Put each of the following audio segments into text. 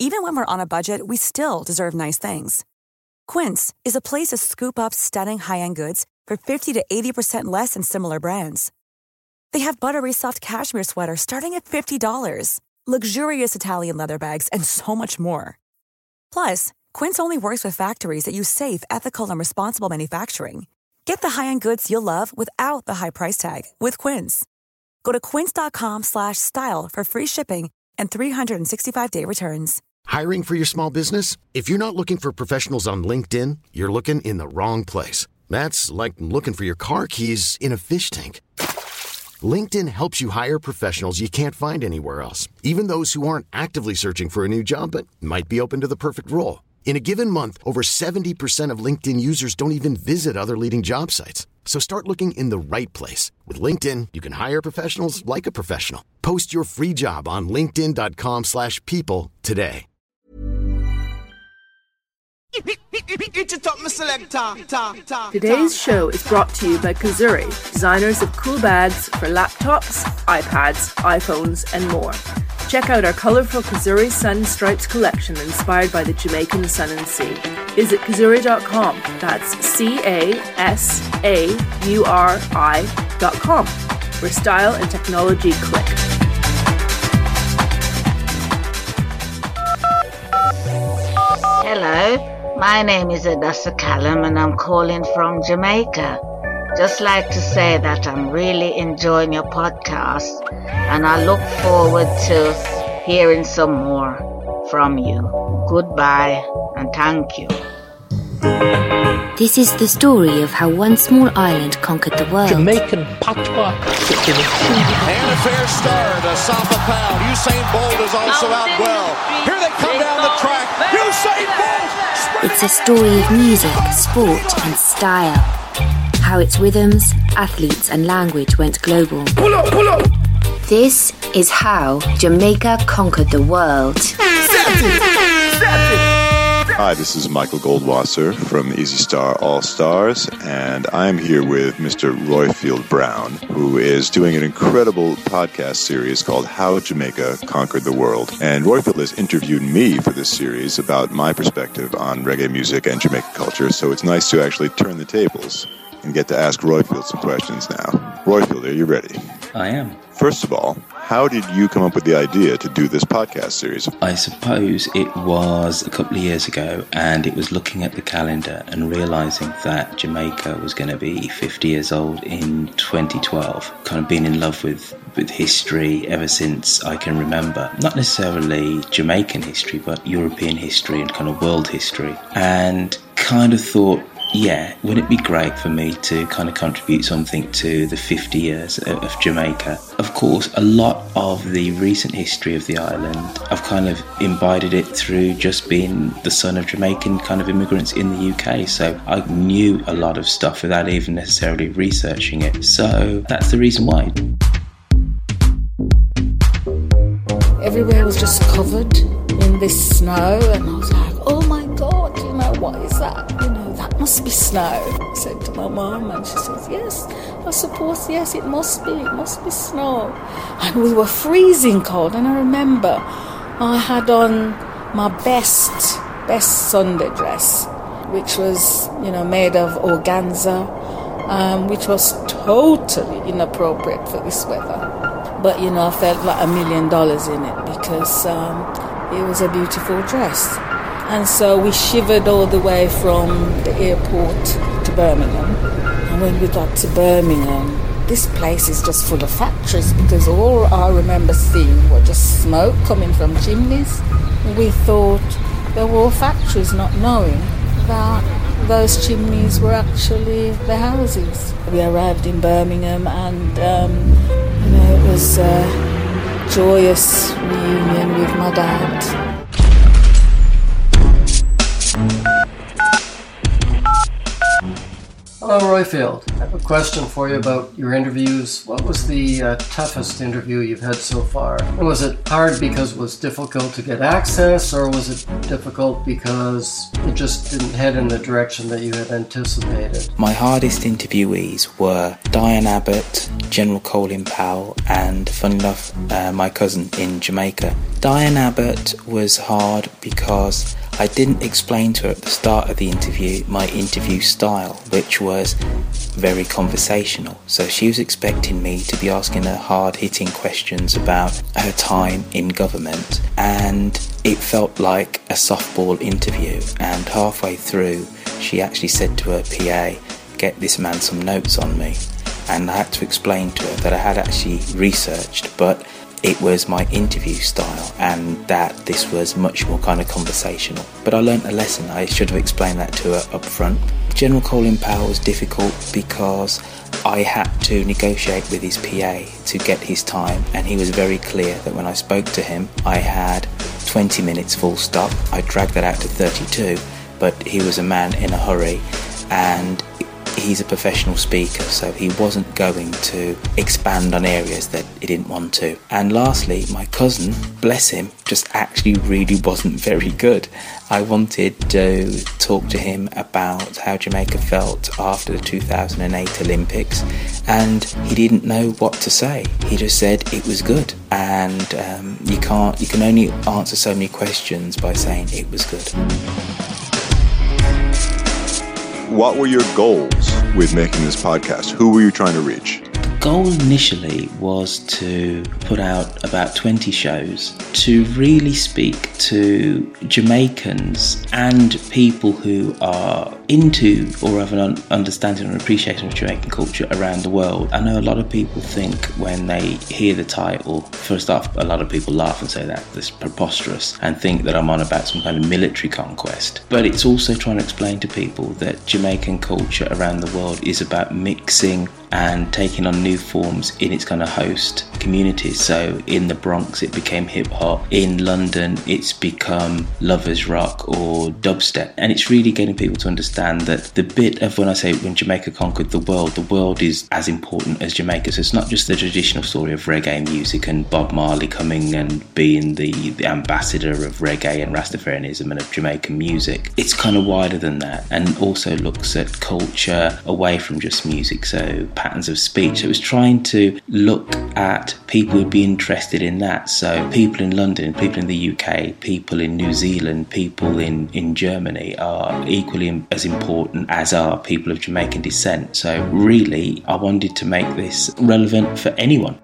Even when we're on a budget, we still deserve nice things. Quince is a place to scoop up stunning high-end goods for 50 to 80% less than similar brands. They have buttery soft cashmere sweaters starting at $50, luxurious Italian leather bags, and so much more. Plus, Quince only works with factories that use safe, ethical, and responsible manufacturing. Get the high-end goods you'll love without the high price tag with Quince. Go to quince.com/style for free shipping and 365-day returns. Hiring for your small business? If you're not looking for professionals on LinkedIn, you're looking in the wrong place. That's like looking for your car keys in a fish tank. LinkedIn helps you hire professionals you can't find anywhere else, even those who aren't actively searching for a new job but might be open to the perfect role. In a given month, over 70% of LinkedIn users don't even visit other leading job sites. So start looking in the right place. With LinkedIn, you can hire professionals like a professional. Post your free job on linkedin.com/people today. Today's show is brought to you by Kazuri, designers of cool bags for laptops, iPads, iPhones, and more. Check out our colourful Kazuri Sun and Stripes collection inspired by the Jamaican sun and sea. Visit kazuri.com. That's CASAURI.com, where style and technology click. Hello, my name is Adassa Callum and I'm calling from Jamaica. Just like to say that I'm really enjoying your podcast and I look forward to hearing some more from you. Goodbye and thank you. This is the story of how one small island conquered the world. Jamaican patois. And a fair start. Asafa Powell. Usain Bolt is also out well. Here they come down the track. Usain Bolt! It's a story of music, sport and style. How its rhythms, athletes and language went global. Pull up, pull up! This is how Jamaica conquered the world. Hi, this is Michael Goldwasser from Easy Star All Stars, and I'm here with Mr. Roifield Brown, who is doing an incredible podcast series called How Jamaica Conquered the World. And Roifield has interviewed me for this series about my perspective on reggae music and Jamaican culture, so it's nice to actually turn the tables and get to ask Roifield some questions now. Roifield, are you ready? I am. First of all, how did you come up with the idea to do this podcast series? I suppose it was a couple of years ago, and it was looking at the calendar and realising that Jamaica was going to be 50 years old in 2012. Kind of been in love with history ever since I can remember. Not necessarily Jamaican history, but European history and kind of world history. And kind of thought, yeah, wouldn't it be great for me to kind of contribute something to the 50 years of Jamaica? Of course, a lot of the recent history of the island, I've kind of imbibed it through just being the son of Jamaican kind of immigrants in the UK. So I knew a lot of stuff without even necessarily researching it. So that's the reason why. Everywhere was just covered in this snow, and I was like, oh my God, what is that? That must be snow. I said to my mum, and she says, yes, I suppose, yes, it must be snow. And we were freezing cold, and I remember I had on my best Sunday dress, which was, made of organza, which was totally inappropriate for this weather. But, I felt like $1 million in it because it was a beautiful dress. And so we shivered all the way from the airport to Birmingham. And when we got to Birmingham, this place is just full of factories because all I remember seeing were just smoke coming from chimneys. We thought they were all factories, not knowing that those chimneys were actually the houses. We arrived in Birmingham and, it was a joyous reunion with my dad. Hello Hello, Roifield. I have a question for you about your interviews. What was the toughest interview you've had so far? Was it hard because it was difficult to get access, or was it difficult because it just didn't head in the direction that you had anticipated? My hardest interviewees were Diane Abbott, General Colin Powell, and, funny enough, my cousin in Jamaica. Diane Abbott was hard because I didn't explain to her at the start of the interview my interview style, which was very conversational. So she was expecting me to be asking her hard-hitting questions about her time in government, and it felt like a softball interview. And halfway through, she actually said to her PA, "Get this man some notes on me." And I had to explain to her that I had actually researched, but it was my interview style and that this was much more kind of conversational. But I learnt a lesson. I should have explained that to her up front. General Colin Powell was difficult because I had to negotiate with his PA to get his time, and he was very clear that when I spoke to him I had 20 minutes full stop. I dragged that out to 32, but he was a man in a hurry, and he's a professional speaker, so he wasn't going to expand on areas that he didn't want to. And lastly, my cousin, bless him, just actually really wasn't very good. I wanted to talk to him about how Jamaica felt after the 2008 Olympics, and he didn't know what to say. He just said it was good, and you can only answer so many questions by saying it was good. What were your goals with making this podcast? Who were you trying to reach? The goal initially was to put out about 20 shows to really speak to Jamaicans and people who are into or have an understanding and appreciation of Jamaican culture around the world. I know a lot of people think when they hear the title, first off, a lot of people laugh and say that it's preposterous and think that I'm on about some kind of military conquest. But it's also trying to explain to people that Jamaican culture around the world is about mixing and taking on new forms in its kind of host communities. So in the Bronx it became hip hop, in London it's become lovers rock or dubstep, and it's really getting people to understand that the bit of when I say when Jamaica conquered the world is as important as Jamaica. So it's not just the traditional story of reggae music and Bob Marley coming and being the ambassador of reggae and Rastafarianism and of Jamaican music. It's kind of wider than that, and also looks at culture away from just music, so patterns of speech. So it was trying to look at people who'd be interested in that. So people in London, people in the UK, people in New Zealand, people in Germany are equally as important as are people of Jamaican descent. So really, I wanted to make this relevant for anyone.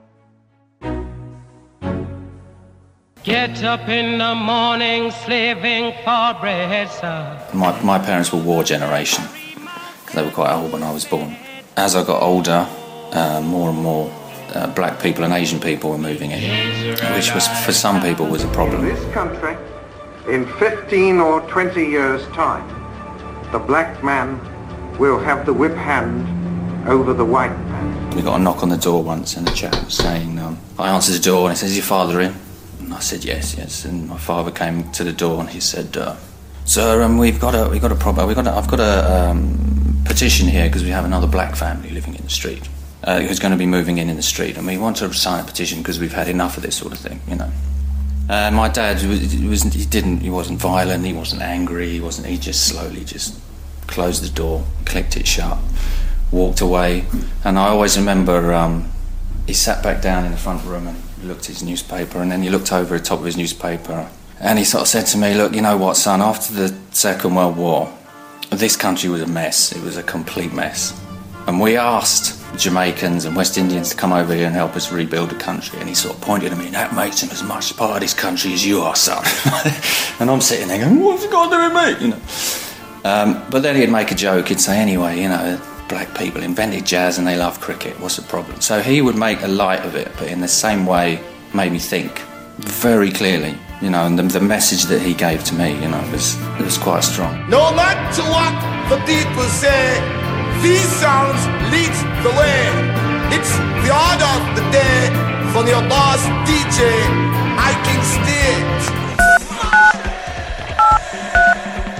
Get up in the morning, slaving for bread, sir. My parents were war generation. They were quite old when I was born. As I got older, more and more black people and Asian people were moving in, which was, for some people, was a problem. In this country, in 15 or 20 years' time, the black man will have the whip hand over the white man. We got a knock on the door once, and the chap was saying, I answered the door, and he says, "Is your father in?" And I said, yes. And my father came to the door, and he said, "Sir, we've got a problem. I've got a petition here because we have another black family living in the street who's going to be moving in the street, and we want to sign a petition because we've had enough of this sort of thing, you know." And my dad he wasn't violent, he wasn't angry, he just slowly just closed the door, clicked it shut, walked away. And I always remember he sat back down in the front room and looked at his newspaper, and then he looked over the top of his newspaper, and he sort of said to me, "Look, you know what, son, after the Second World War, this country was a mess. It was a complete mess. And we asked Jamaicans and West Indians to come over here and help us rebuild the country." And he sort of pointed at me, "That makes him as much part of this country as you are, son." And I'm sitting there going, "What's it got to do with me?" You know. But then he'd make a joke. He'd say, "Anyway, you know, black people invented jazz and they love cricket. What's the problem?" So he would make a light of it, but in the same way made me think very clearly. You know, and the message that he gave to me, you know, it was quite strong. No matter what the people say, these sounds lead the way. It's the order of the day from your boss DJ, Ike State.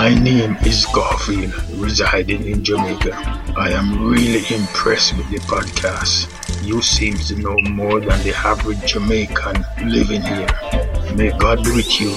My name is Garfield, residing in Jamaica. I am really impressed with the podcast. You seem to know more than the average Jamaican living here. May God be with you.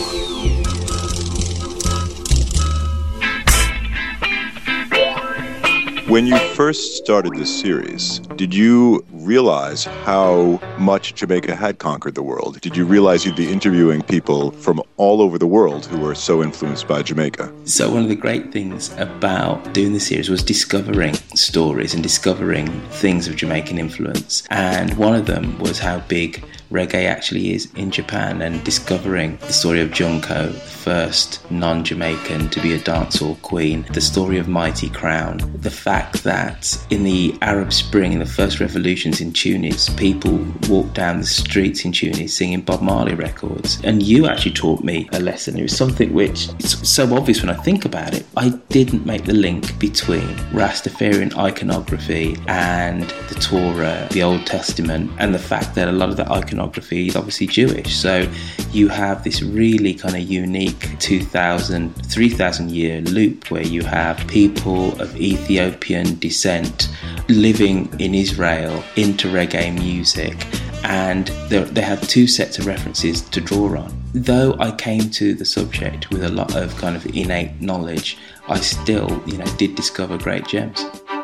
When you first started this series, did you realize how much Jamaica had conquered the world? Did you realize you'd be interviewing people from all over the world who were so influenced by Jamaica? So one of the great things about doing the series was discovering stories and discovering things of Jamaican influence. And one of them was how big reggae actually is in Japan, and discovering the story of Junko, the first non-Jamaican to be a dancehall queen, the story of Mighty Crown, the fact that in the Arab Spring, in the first revolutions in Tunis, people walked down the streets in Tunis singing Bob Marley records. And you actually taught me a lesson. It was something which, it's so obvious when I think about it, I didn't make the link between Rastafarian iconography and the Torah, the Old Testament, and the fact that a lot of the iconography is obviously Jewish. So you have this really kind of unique 2,000, 3,000 year loop where you have people of Ethiopian descent living in Israel into reggae music, and they had two sets of references to draw on. Though I came to the subject with a lot of kind of innate knowledge, I still, did discover great gems.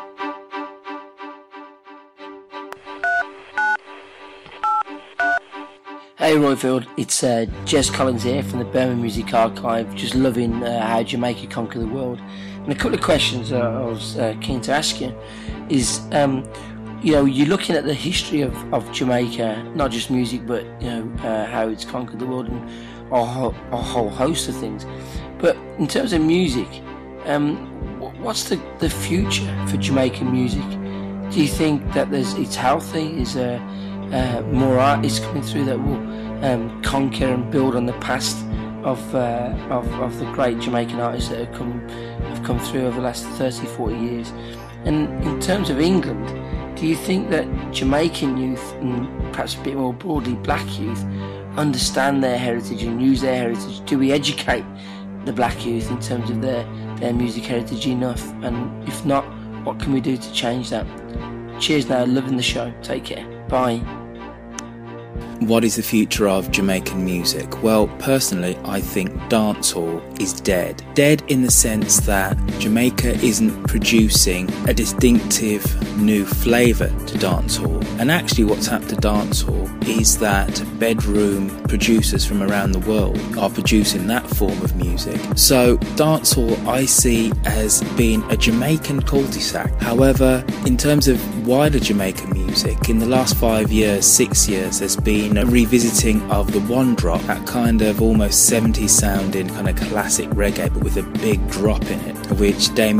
Hey Royfield, it's Jez Collins here from the Birmingham Music Archive, just loving how Jamaica conquered the world. And a couple of questions I was keen to ask you is, you're looking at the history of Jamaica, not just music, but how it's conquered the world and a whole host of things. But in terms of music, what's the future for Jamaican music? Do you think that it's healthy? Is there more artists coming through that will conquer and build on the past of the great Jamaican artists that have come through over the last 30, 40 years? And in terms of England, do you think that Jamaican youth, and perhaps a bit more broadly black youth, understand their heritage and use their heritage? Do we educate the black youth in terms of their music heritage enough? And if not, what can we do to change that? Cheers now, loving the show. Take care. Bye. What is the future of Jamaican music? Well, personally, I think dancehall is dead. Dead in the sense that Jamaica isn't producing a distinctive new flavour to dancehall. And actually what's happened to dancehall is that bedroom producers from around the world are producing that form of music. So dancehall I see as being a Jamaican cul-de-sac. However, in terms of wider Jamaican music, in the last 5 years, 6 years, there's been a revisiting of the One Drop, that kind of almost 70s sounding kind of classic reggae, but with a big drop in it, which Damien.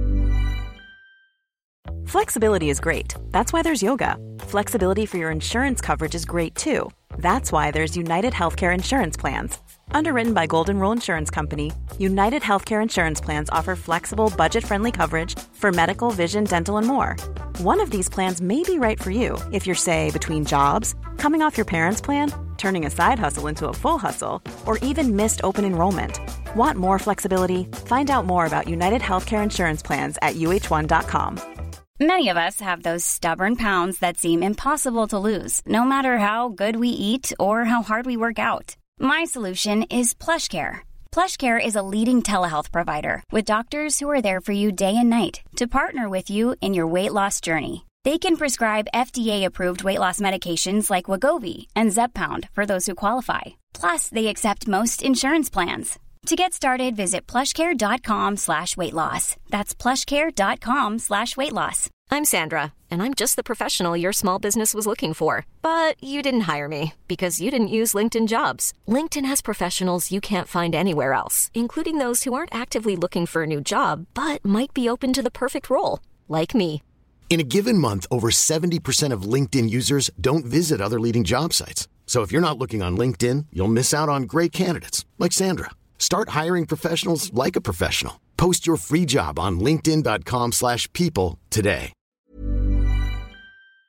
Flexibility is great. That's why there's yoga. Flexibility for your insurance coverage is great too. That's why there's United Healthcare Insurance Plans. Underwritten by Golden Rule Insurance Company, United Healthcare Insurance Plans offer flexible, budget-friendly coverage for medical, vision, dental, and more. One of these plans may be right for you if you're, say, between jobs, coming off your parents' plan, turning a side hustle into a full hustle, or even missed open enrollment. Want more flexibility? Find out more about United Healthcare Insurance Plans at uh1.com. Many of us have those stubborn pounds that seem impossible to lose, no matter how good we eat or how hard we work out. My solution is PlushCare. PlushCare is a leading telehealth provider with doctors who are there for you day and night to partner with you in your weight loss journey. They can prescribe FDA-approved weight loss medications like Wegovy and Zepbound for those who qualify. Plus, they accept most insurance plans. To get started, visit plushcare.com/weightloss. That's plushcare.com/weightloss. I'm Sandra, and I'm just the professional your small business was looking for. But you didn't hire me because you didn't use LinkedIn Jobs. LinkedIn has professionals you can't find anywhere else, including those who aren't actively looking for a new job, but might be open to the perfect role, like me. In a given month, over 70% of LinkedIn users don't visit other leading job sites. So if you're not looking on LinkedIn, you'll miss out on great candidates like Sandra. Start hiring professionals like a professional. Post your free job on linkedin.com/people today.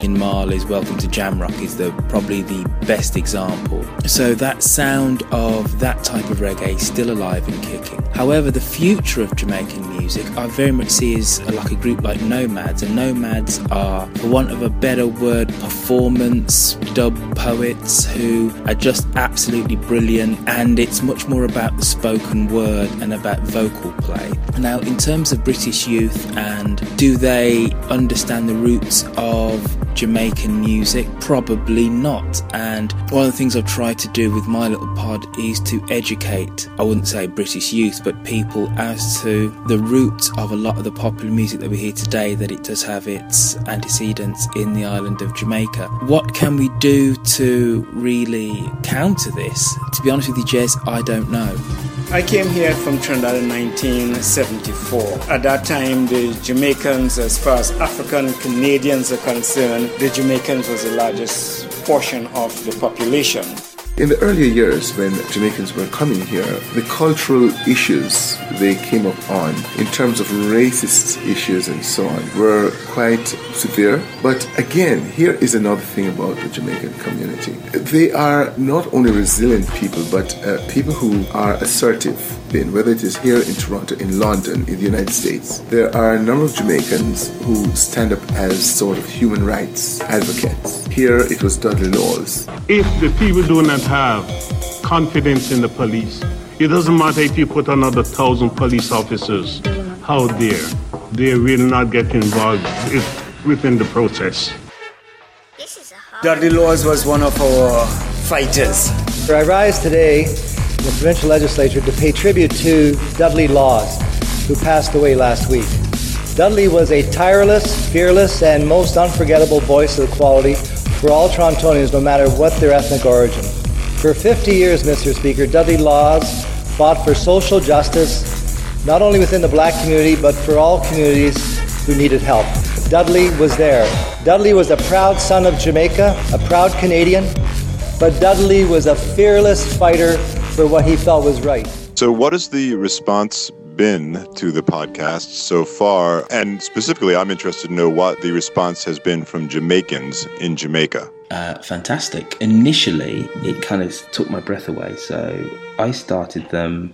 In Marley's Welcome to Jamrock is probably the best example. So that sound of that type of reggae is still alive and kicking. However, the future of Jamaican music I very much see as like a group like Nomads, and Nomads are, for want of a better word, performance dub poets who are just absolutely brilliant, and it's much more about the spoken word and about vocal play. Now, in terms of British youth, and do they understand the roots of Jamaican music? Probably not. And one of the things I've tried to do with my little pod is to educate, I wouldn't say British youth, but people as to the roots of a lot of the popular music that we hear today, that it does have its antecedents in the island of Jamaica. What can we do to really counter this? To be honest with you, Jez, I don't know. I came here from Trinidad in 1974. At that time, the Jamaicans, as far as African Canadians are concerned, the Jamaicans was the largest portion of the population. In the earlier years, when Jamaicans were coming here, the cultural issues they came up on, in terms of racist issues and so on, were quite severe. But again, here is another thing about the Jamaican community. They are not only resilient people, but people who are assertive. Whether it is here in Toronto, in London, in the United States, there are a number of Jamaicans who stand up as sort of human rights advocates. Here it was Dudley Laws. If the people do not have confidence in the police, it doesn't matter if you put another 1,000 police officers out there, they will not get involved within the process. Dudley Laws was one of our fighters. I rise today in the provincial legislature to pay tribute to Dudley Laws, who passed away last week. Dudley was a tireless, fearless, and most unforgettable voice of equality for all Torontonians, no matter what their ethnic origin. For 50 years, Mr. Speaker, Dudley Laws fought for social justice, not only within the black community, but for all communities who needed help. Dudley was there. Dudley was a proud son of Jamaica, a proud Canadian, but Dudley was a fearless fighter for what he felt was right. So what has the response been to the podcast so far? And specifically, I'm interested to know what the response has been from Jamaicans in Jamaica. Fantastic. Initially, it kind of took my breath away. So I started them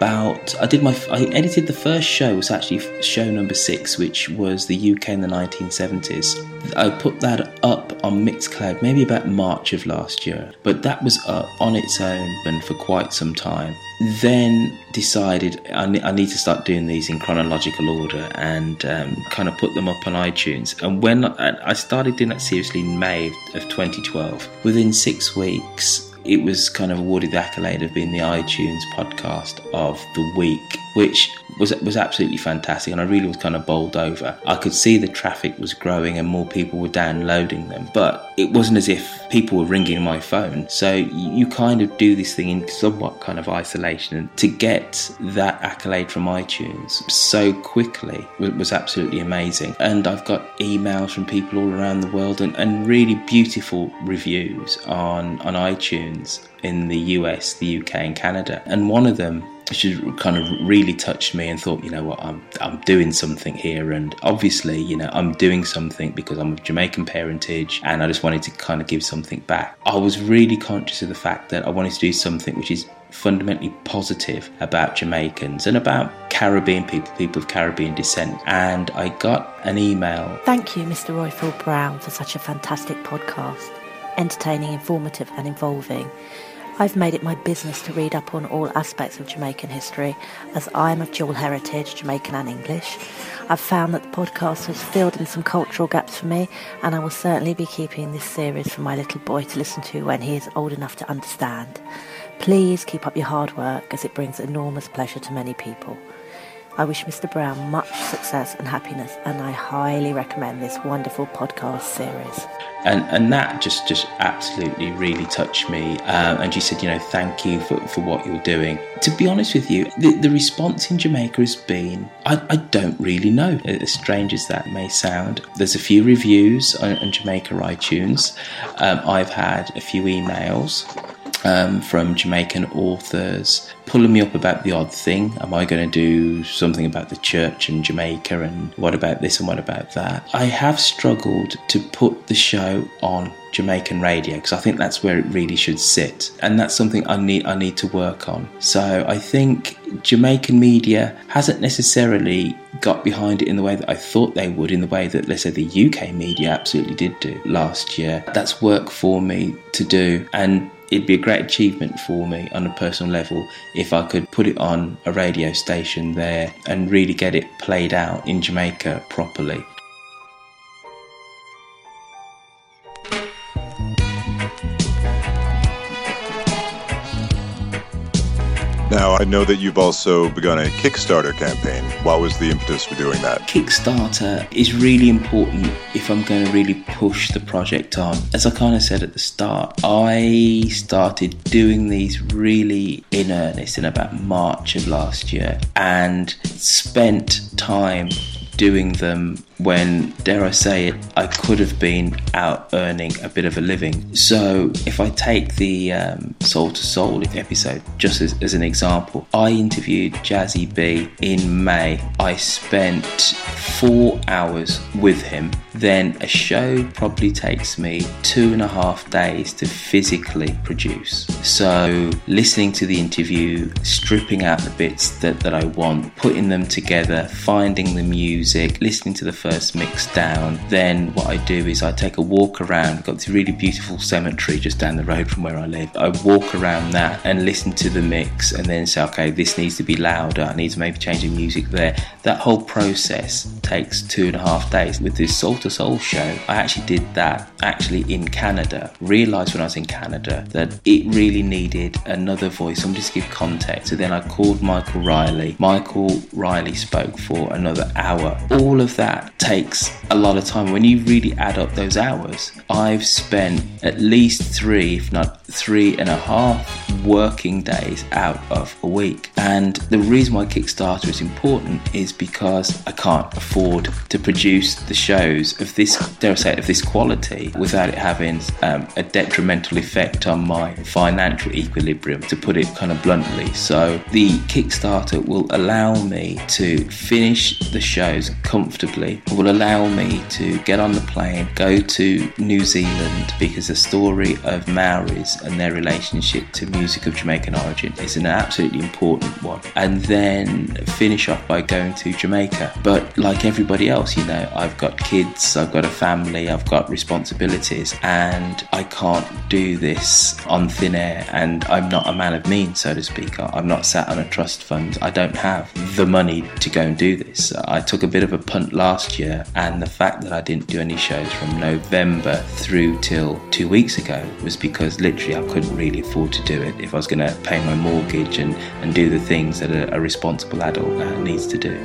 I edited the first show, was actually show number 6, which was the UK in the 1970s. I put that up on Mixcloud maybe about March of last year, but that was up on its own and for quite some time. Then decided I need to start doing these in chronological order and kind of put them up on iTunes. And when I started doing that seriously in May of 2012, within 6 weeks, it was kind of awarded the accolade of being the iTunes podcast of the week, which was absolutely fantastic, and I really was kind of bowled over. I could see the traffic was growing and more people were downloading them, but it wasn't as if people were ringing my phone. So you kind of do this thing in somewhat kind of isolation, and to get that accolade from iTunes so quickly was absolutely amazing. And I've got emails from people all around the world and really beautiful reviews on iTunes in the US, the UK and Canada. And one of them, which kind of really touched me, and thought, you know what, I'm doing something here, and obviously, you know, I'm doing something because I'm of Jamaican parentage, and I just wanted to kind of give something back. I was really conscious of the fact that I wanted to do something which is fundamentally positive about Jamaicans and about Caribbean people of Caribbean descent. And I got an email. Thank you, Mr. Royfield Brown, for such a fantastic podcast. Entertaining, informative and involving. I've made it my business to read up on all aspects of Jamaican history, as I am of dual heritage, Jamaican and English. I've found that the podcast has filled in some cultural gaps for me, and I will certainly be keeping this series for my little boy to listen to when he is old enough to understand. Please keep up your hard work, as it brings enormous pleasure to many people. I wish Mr. Brown much success and happiness, and I highly recommend this wonderful podcast series. And that just absolutely really touched me. And she said, you know, thank you for what you're doing. To be honest with you, the response in Jamaica has been, I don't really know, as strange as that may sound. There's a few reviews on Jamaica iTunes. I've had a few emails. from Jamaican authors, pulling me up about the odd thing. Am I going to do something about the church in Jamaica, and what about this and what about that? I have struggled to put the show on Jamaican radio because I think that's where it really should sit, and that's something I need to work on. So I think Jamaican media hasn't necessarily got behind it in the way that I thought they would, in the way that, let's say, the UK media absolutely did do last year. That's work for me to do, and it'd be a great achievement for me on a personal level if I could put it on a radio station there and really get it played out in Jamaica properly. Now, I know that you've also begun a Kickstarter campaign. What was the impetus for doing that? Kickstarter is really important if I'm going to really push the project on. As I kind of said at the start, I started doing these really in earnest in about March of last year, and spent time doing them when, dare I say it, I could have been out earning a bit of a living. So if I take the Soul to Soul episode just as an example, I interviewed Jazzy B in May. I spent 4 hours with him. Then a show probably takes me 2.5 days to physically produce. So listening to the interview, stripping out the bits that I want, putting them together, finding the music, listening to the first mix down. Then what I do is I take a walk around. I've got this really beautiful cemetery just down the road from where I live. I walk around that and listen to the mix, and then say, okay, this needs to be louder, I need to maybe change the music there. That whole process takes 2.5 days. With this Soul to Soul show, I actually did that in Canada. Realised when I was in Canada that it really needed another voice, somebody to give context. So then I called Michael Riley. Michael Riley spoke for another hour. All of that takes a lot of time. When you really add up those hours, I've spent at least 3, if not 3.5 working days out of a week. And the reason why Kickstarter is important is because I can't afford to produce the shows of this, dare I say it, of this quality without it having a detrimental effect on my financial equilibrium, to put it kind of bluntly. So the Kickstarter will allow me to finish the shows comfortably, will allow me to get on the plane, go to New Zealand, because the story of Maoris and their relationship to music of Jamaican origin is an absolutely important one, and then finish off by going to Jamaica. But like everybody else, you know, I've got kids, I've got a family, I've got responsibilities, and I can't do this on thin air, and I'm not a man of means, so to speak. I'm not sat on a trust fund. I don't have the money to go and do this. I took a bit of a punt last year, and the fact that I didn't do any shows from November through till 2 weeks ago was because literally I couldn't really afford to do it if I was going to pay my mortgage and do the things that a responsible adult needs to do.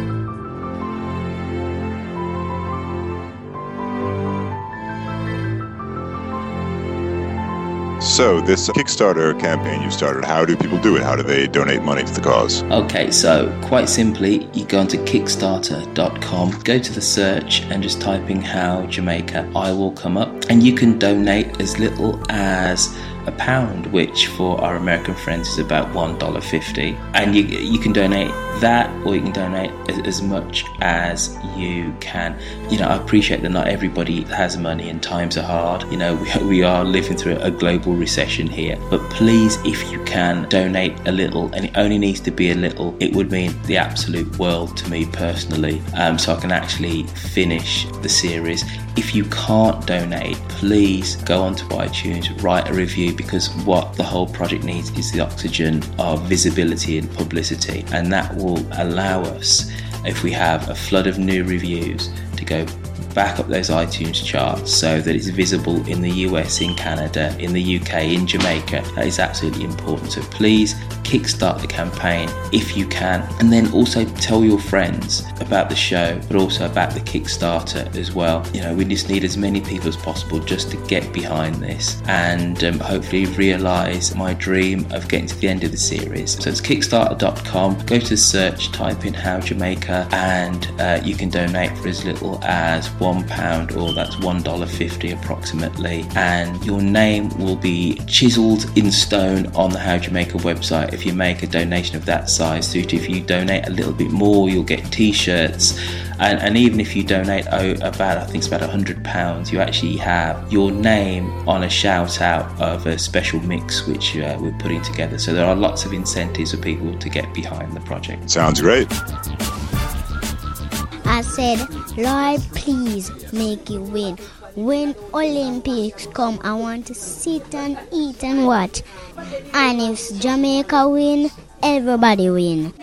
So this Kickstarter campaign you started, how do people do it? How do they donate money to the cause? Okay, so quite simply, you go onto Kickstarter.com, go to the search and just type in How Jamaica. I will come up, and you can donate as little as £1, which for our American friends is about $1.50, and you can donate that, or you can donate as much as you can. You know, I appreciate that not everybody has money and times are hard. You know, we are living through a global recession here, but please, if you can, donate a little, and it only needs to be a little. It would mean the absolute world to me personally, so I can actually finish the series. If you can't donate, please go onto iTunes, write a review, because what the whole project needs is the oxygen of visibility and publicity, and that will allow us, if we have a flood of new reviews, to go back up those iTunes charts so that it's visible in the US, in Canada, in the UK, in Jamaica. That is absolutely important. So please kickstart the campaign if you can, and then also tell your friends about the show, but also about the Kickstarter as well. You know, we just need as many people as possible just to get behind this, and hopefully realise my dream of getting to the end of the series. So it's Kickstarter.com, go to search, type in How Jamaica, and you can donate for as little as £1, or that's $1.50 approximately, and your name will be chiselled in stone on the How Jamaica website if you make a donation of that size. So if you donate a little bit more, you'll get t-shirts, and even if you donate about, I think it's about £100, you actually have your name on a shout out of a special mix which we're putting together. So there are lots of incentives for people to get behind the project. Sounds great. I said, Lord, please make it win. When Olympics come, I want to sit and eat and watch. And if Jamaica win, everybody win.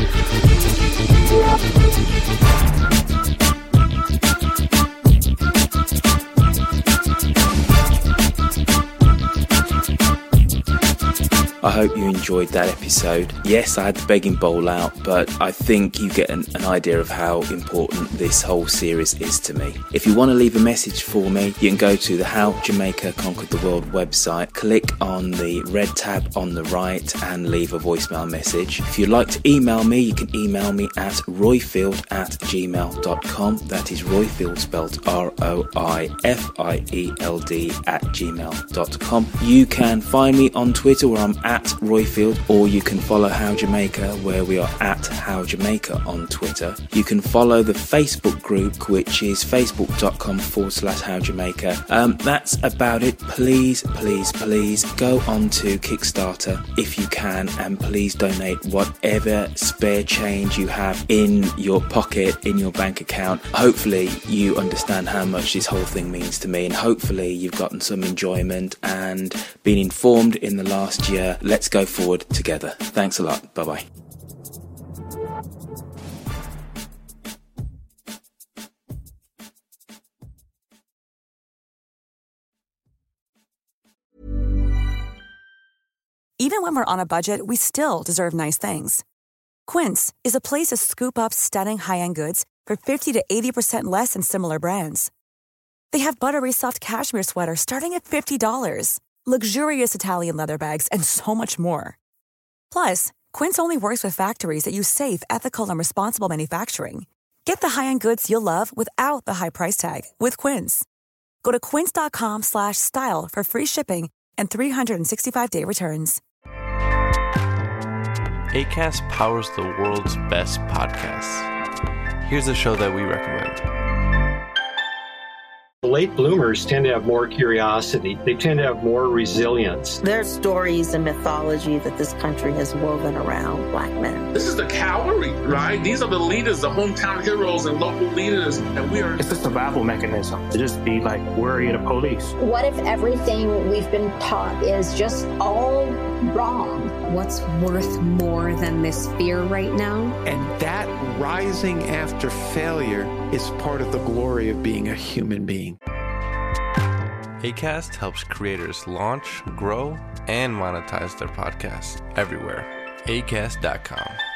I hope you enjoyed that episode. Yes, I had the begging bowl out, but I think you get an idea of how important this whole series is to me. If you want to leave a message for me, you can go to the How Jamaica Conquered the World website, click on the red tab on the right and leave a voicemail message. If you'd like to email me, you can email me at roifield@gmail.com. That is Roifield spelled ROIFIELD@gmail.com. You can find me on Twitter where I'm at Roifield, or you can follow How Jamaica where we are at How Jamaica on Twitter. You can follow the Facebook group, which is facebook.com/How Jamaica. That's about it. Please go on to Kickstarter if you can, and please donate whatever spare change you have in your pocket, in your bank account. Hopefully you understand how much this whole thing means to me, and hopefully you've gotten some enjoyment and been informed in the last year. Let's go forward together. Thanks a lot. Bye-bye. Even when we're on a budget, we still deserve nice things. Quince is a place to scoop up stunning high-end goods for 50 to 80% less than similar brands. They have buttery soft cashmere sweaters starting at $50, luxurious Italian leather bags, and so much more. Plus, Quince only works with factories that use safe, ethical, and responsible manufacturing. Get the high-end goods you'll love without the high price tag with Quince. Go to quince.com/style for free shipping and 365-day returns. Acast powers the world's best podcasts. Here's a show that we recommend. Late bloomers tend to have more curiosity. They tend to have more resilience. There's stories and mythology that this country has woven around Black men. This is the cavalry, right? These are the leaders, the hometown heroes and local leaders, and we are... It's a survival mechanism to just be like worried of police. What if everything we've been taught is just all wrong? What's worth more than this fear right now? And that rising after failure is part of the glory of being a human being. Acast helps creators launch, grow, and monetize their podcasts everywhere. Acast.com.